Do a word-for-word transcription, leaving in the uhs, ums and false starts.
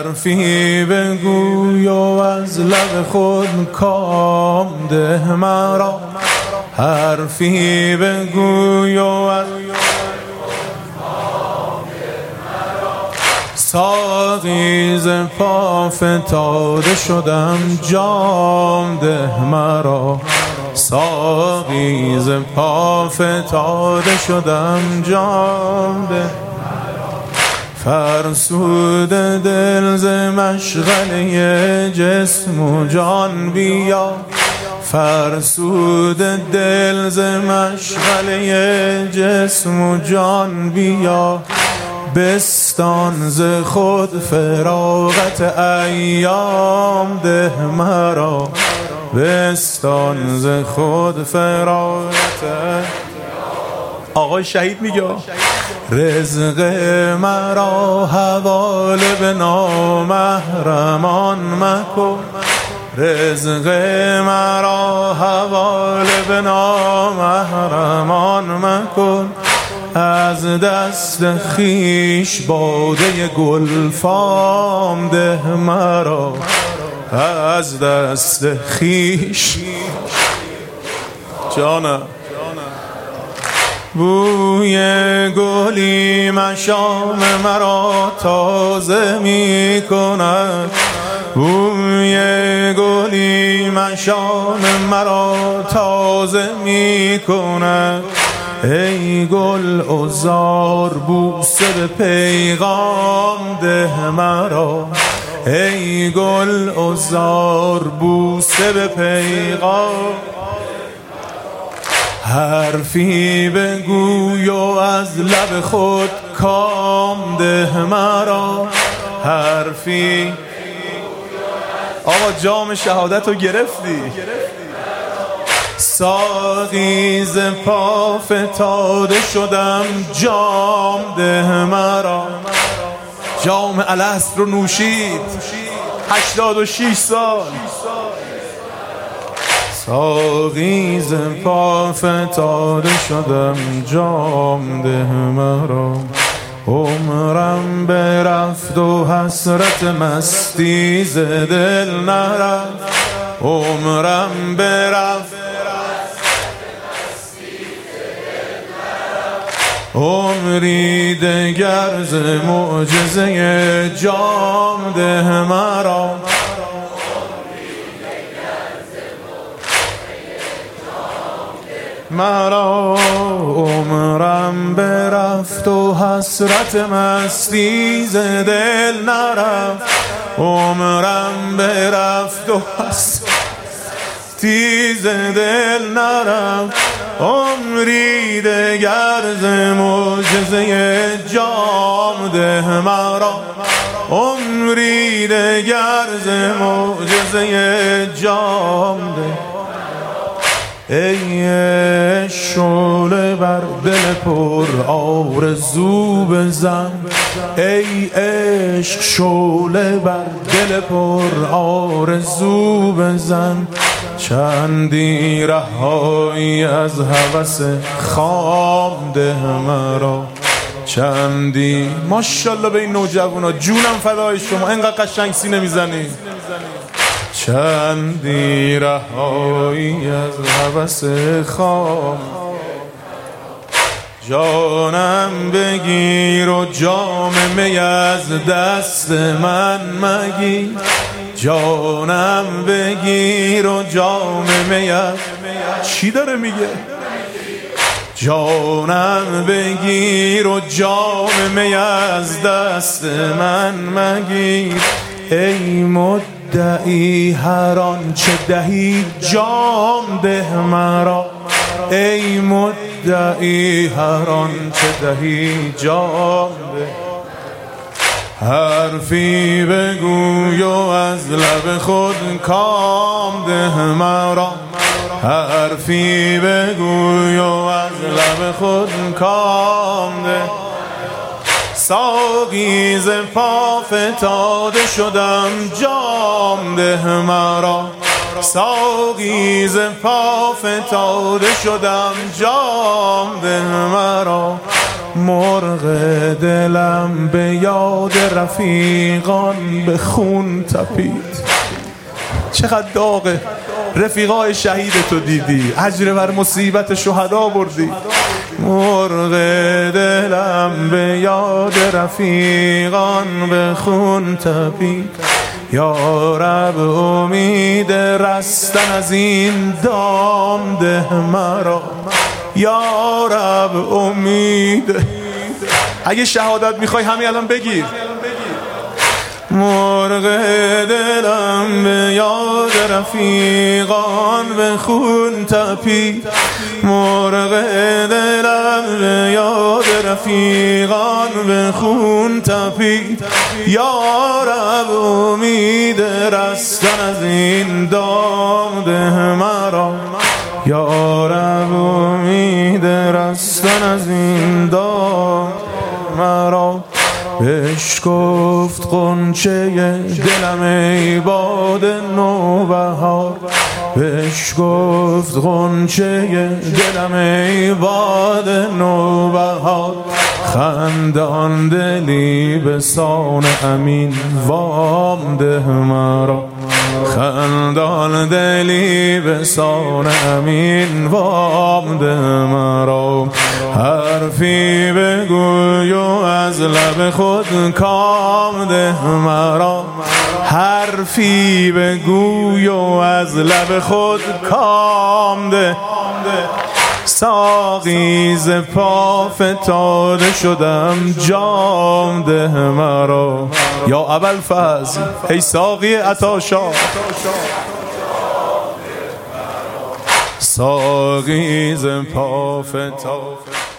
حرفی بگوی و از لب خود کام ده مرا، حرفی بگوی و از ساقی ز پا فتاده شدم جام ده مرا، ساقی ز پا فتاده شدم جام ده، فرسوده دل ز مشغله جسم و جان بیا، فرسوده دل ز مشغله جسم و جان بیا، بستان ز خود فراغت ایام ده مرا، بستان ز خود فراغت. آقای شهید میگه رزق مرا حواله به نامحرمان مکن، رزق مرا حواله به نامحرمان مکن، از دست خیش باده گلفام ده مرا، از دست خیش جانم. بوی گلی مشام مرا تازه می کند، بوی گلی مشام مرا تازه می کند، ای گل عذار بوسه به پیغام ده مرا، ای گل عذار بوسه به پیغام، حرفی بگوی و از لب خود کام ده مرا، حرفی. آقا جام شهادت رو گرفتی؟ ساقی ز پا فتاده شدم جام ده مرا، جام الست رو نوشید هشتاد و شش سال. ساقی ز پا فتاده شدم جام ده مرا، عمرم برفت و حسرت مستی ز دل نرفت، عمرم برفت عمری دگر ز معجزه جام ده مرا، مرا عمرم برفت و حسرت مستی ز دل نرفت، عمرم برفت و حسرتی ز دل نرفت، عمری دگر ز معجزه جام ده مرا، عمری دگر ز معجزه جام ده. ای شعله بر دل پر آرزو بزن، ای عشق شعله بر دل پر آرزو بزن، چندی رهایی از هوس خام ده مرا، چندی. ماشاءالله به این نوجوانا، جونم فدای شما، اینقدر قشنگ سینه میزنی. چندی رهایی از هوس خام، جانم بگیر و جام می از دست من مگیر، جانم بگیر و جام می از. چی داره میگه؟ جانم بگیر و جام می از دست من مگیر، ای مدعی هر آنچه دهی جام ده مرا، ای مدعی هر آنچه دهی جام ده، حرفی بگوی و از لب خود کام ده مرا، حرفی بگوی و از لب خود کام ده، ساقی ز پا فتاده شدم جام ده مرا، ساقی ز پا فتاده شدم جام ده مرا، مرغ دلم به یاد رفیقان به خون تپید. چقدر داغه، رفیقای شهید تو دیدی، اجر بر مصیبت شهدا بردی. مرغ دلم به یاد رفیقان به خون تپید. یا رب امید رستن از این دام ده مرا. یا رب امید. اگه شهادت میخوای همین الان بگیر. مرغ دلم به یاد رفیقان به خون تپید. مرغ دلم به یاد رفیقان به خون تپید. یا رب امید رستن از این دام ده مرا. یا رب امید رستن از این دام مرا. بهش گفت غنچه دلم ای باد نوبهار. بهش گفت غنچه دلم ای باد نوبهار. خندان دلی به سان امین وام ده مرا. خندان دلی به سان امین وام ده مرا. حرفی بگوی و از لب خود کام ده مرا. حرفی بگوی و از لب خود کام ده. ساقی ز پا فتاده شدم جام ده مرا. یا ابوالفضل ای ساقی عطاشا. ساقی ز پا فتاده